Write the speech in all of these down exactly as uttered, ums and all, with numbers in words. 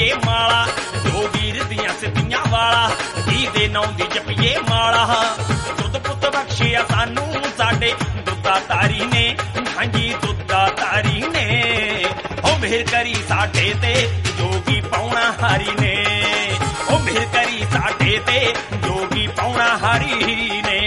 ਜਪੀਏ ਮਾਲਾ, ਜੋਗੀਰ ਦੀਆਂ ਸਿੱਧੀਆਂ ਵਾਲਾ ਜੀ ਦੇ ਨਾਂ ਦੀ ਜਪੀਏ ਮਾਲਾ। ਦੁੱਧ ਪੁੱਤ ਬਖਸ਼ਿਆ ਸਾਨੂੰ ਸਾਡੇ ਦੁੱਧਾ ਤਾਰੀ ਨੇ, ਹਾਂਜੀ ਦੁੱਧਾ ਤਾਰੀ ਨੇ। ਉਹ ਮਿਹਰ ਕਰੀ ਸਾਡੇ ਤੇ ਜੋਗੀ ਪਾਉਣਾ ਹਾਰੀ ਨੇ, ਉਹ ਮਿਹਰ ਕਰੀ ਸਾਡੇ ਤੇ ਜੋਗੀ ਪਾਉਣਾ ਹਾਰੀ ਨੇ।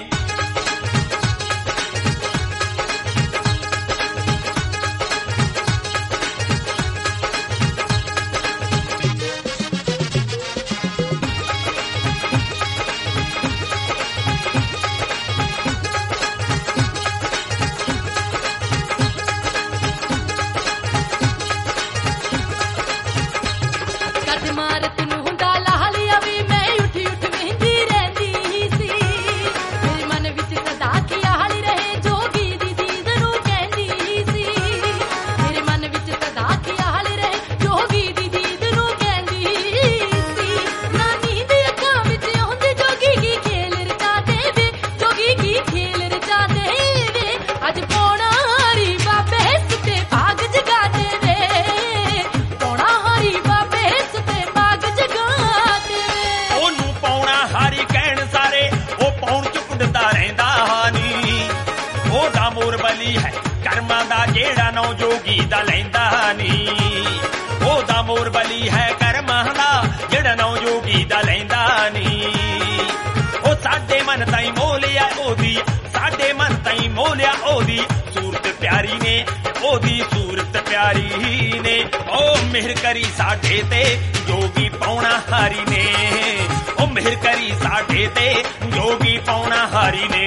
ਹੈ ਕਰਮਾਂ ਦਾ ਜਿਹੜਾ ਨੌ ਜੋਗੀ ਦਾ ਲੈਂਦਾ ਨੀ, ਉਹਦਾ ਮੋਰ ਬਲੀ ਹੈ ਕਰਮਾਂ ਦਾ ਜਿਹੜਾ ਨੌ ਜੋਗੀ ਦਾ ਲੈਂਦਾ ਨੀ। ਉਹ ਸਾਡੇ ਮਨ ਤਾਈਂ ਮੋਲਿਆ ਉਹਦੀ, ਸਾਡੇ ਮਨ ਤਾਈਂ ਮੋਲਿਆ ਉਹਦੀ ਸੂਰਤ ਪਿਆਰੀ ਨੇ, ਉਹਦੀ ਸੂਰਤ ਪਿਆਰੀ ਨੇ। ਉਹ ਮਿਹਰ ਕਰੀ ਸਾਡੇ ਤੇ ਜੋਗੀ ਪਾਉਣਾ ਹਾਰੀ ਨੇ, ਉਹ ਮਿਹਰ ਕਰੀ ਸਾਡੇ ਤੇ ਜੋਗੀ ਪਾਉਣਾ ਹਾਰੀ ਨੇ।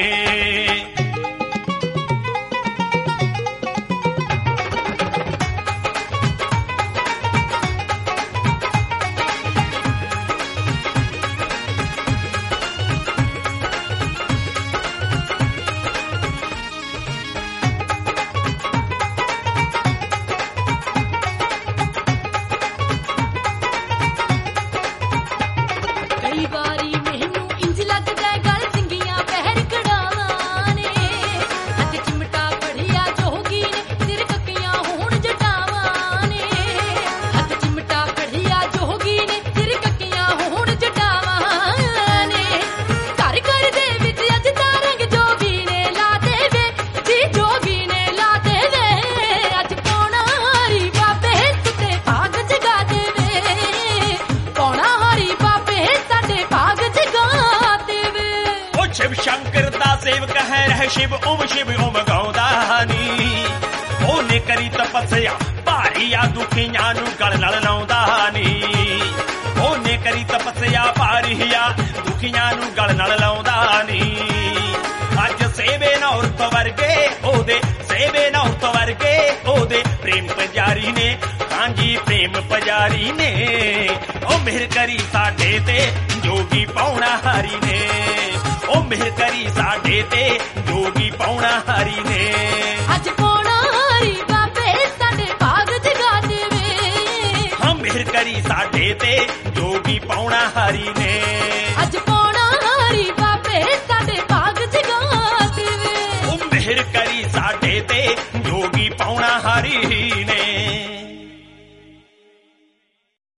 शिव शंकर दा सेवक है रह शिव ओम शिव ओम गाउंदा नी, ओने करी तपस्या भारी आ दुखियां नू गल नाल लाउंदा नी, ओने करी तपस्या भारी आ दुखियां नू गल नाल लाउंदा नी। अज सेवे नौरत वर्गे ओदे, सेवे नौरत वर्गे ओदे प्रेम पुजारी ने, हां जी प्रेम पुजारी ने। ओ मिहर करी साडे ते जोगी पाउणा हारी ने, ओ मिहर करी साडे ते जोगी पाउणा हारी ने। अज पाउणा हारी बाबे साडे भाग जगा देवे, हां मिहर करी साडे ते जोगी पाउणा हारी ने।